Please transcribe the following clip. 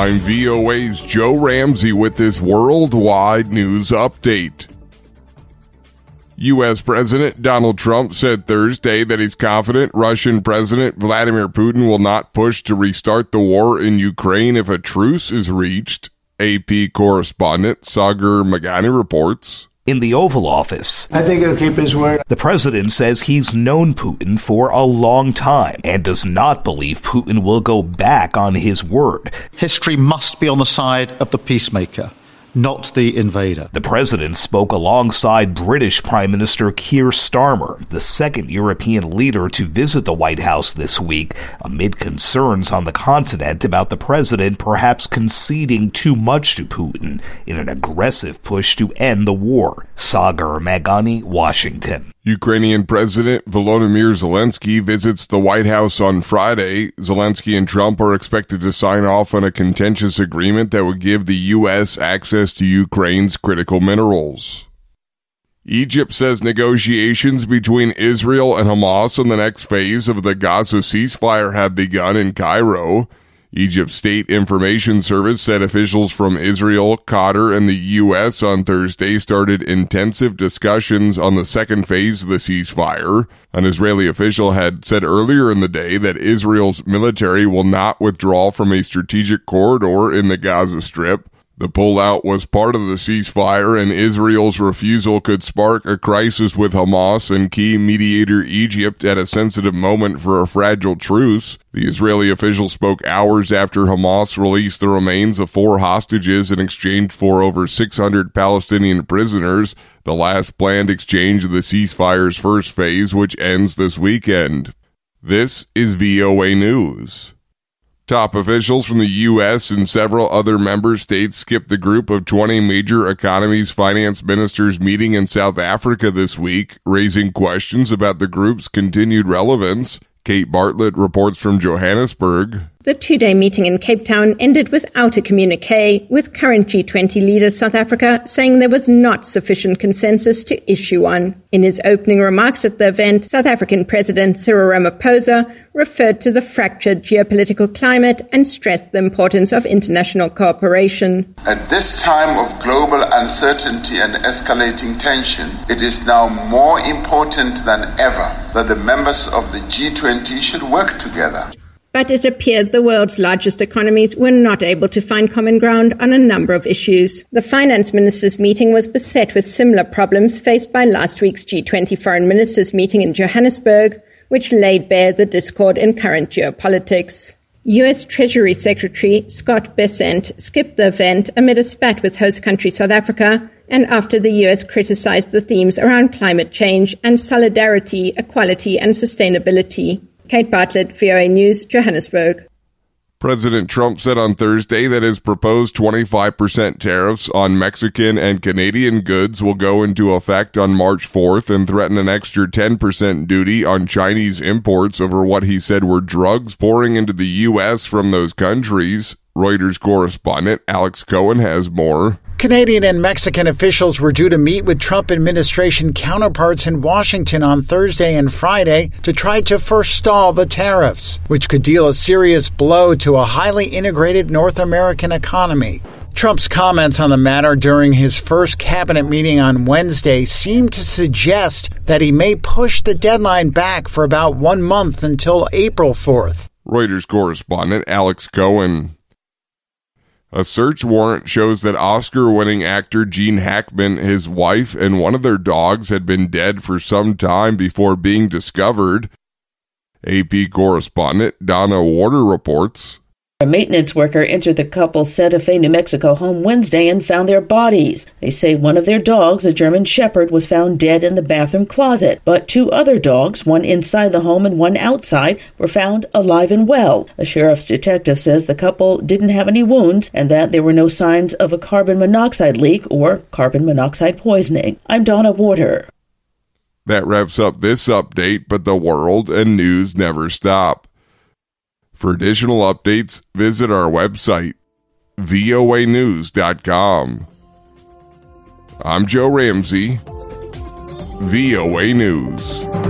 I'm VOA's Joe Ramsey with this worldwide news update. U.S. President Donald Trump said Thursday that he's confident Russian President Vladimir Putin will not push to restart the war in Ukraine if a truce is reached. AP correspondent Sagar Meghani reports. In the Oval Office, I think he'll keep his word. The president says he's known Putin for a long time and does not believe Putin will go back on his word. History must be on the side of the peacemaker, not the invader. The president spoke alongside British Prime Minister Keir Starmer, the second European leader to visit the White House this week, amid concerns on the continent about the president perhaps conceding too much to Putin in an aggressive push to end the war. Sagar Meghani, Washington. Ukrainian President Volodymyr Zelensky visits the White House on Friday. Zelensky and Trump are expected to sign off on a contentious agreement that would give the U.S. access to Ukraine's critical minerals. Egypt says negotiations between Israel and Hamas on the next phase of the Gaza ceasefire have begun in Cairo. Egypt's State Information Service said officials from Israel, Qatar, and the U.S. on Thursday started intensive discussions on the second phase of the ceasefire. An Israeli official had said earlier in the day that Israel's military will not withdraw from a strategic corridor in the Gaza Strip. The pullout was part of the ceasefire, and Israel's refusal could spark a crisis with Hamas and key mediator Egypt at a sensitive moment for a fragile truce. The Israeli official spoke hours after Hamas released the remains of 4 hostages in exchange for over 600 Palestinian prisoners, the last planned exchange of the ceasefire's first phase, which ends this weekend. This is VOA News. Top officials from the U.S. and several other member states skipped the group of 20 major economies finance ministers meeting in South Africa this week, raising questions about the group's continued relevance. Kate Bartlett reports from Johannesburg. The 2-day meeting in Cape Town ended without a communique, with current G20 leader South Africa saying there was not sufficient consensus to issue one. In his opening remarks at the event, South African President Cyril Ramaphosa referred to the fractured geopolitical climate and stressed the importance of international cooperation. At this time of global uncertainty and escalating tension, it is now more important than ever that the members of the G20 should work together. But it appeared the world's largest economies were not able to find common ground on a number of issues. The finance ministers' meeting was beset with similar problems faced by last week's G20 foreign ministers' meeting in Johannesburg, which laid bare the discord in current geopolitics. U.S. Treasury Secretary Scott Bessent skipped the event amid a spat with host country South Africa and after the U.S. criticized the themes around climate change and solidarity, equality, and sustainability. Kate Bartlett, VOA News, Johannesburg. President Trump said on Thursday that his proposed 25% tariffs on Mexican and Canadian goods will go into effect on March 4th and threaten an extra 10% duty on Chinese imports over what he said were drugs pouring into the U.S. from those countries. Reuters correspondent Alex Cohen has more. Canadian and Mexican officials were due to meet with Trump administration counterparts in Washington on Thursday and Friday to try to forestall the tariffs, which could deal a serious blow to a highly integrated North American economy. Trump's comments on the matter during his first cabinet meeting on Wednesday seemed to suggest that he may push the deadline back for about 1 month until April 4th. Reuters correspondent Alex Cohen. A search warrant shows that Oscar-winning actor Gene Hackman, his wife, and one of their dogs had been dead for some time before being discovered. AP correspondent Donna Warder reports. A maintenance worker entered the couple's Santa Fe, New Mexico home Wednesday and found their bodies. They say one of their dogs, a German Shepherd, was found dead in the bathroom closet, but 2 other dogs, one inside the home and one outside, were found alive and well. A sheriff's detective says the couple didn't have any wounds and that there were no signs of a carbon monoxide leak or carbon monoxide poisoning. I'm Donna Warder. That wraps up this update, but the world and news never stop. For additional updates, visit our website, voanews.com. I'm Joe Ramsey, VOA News.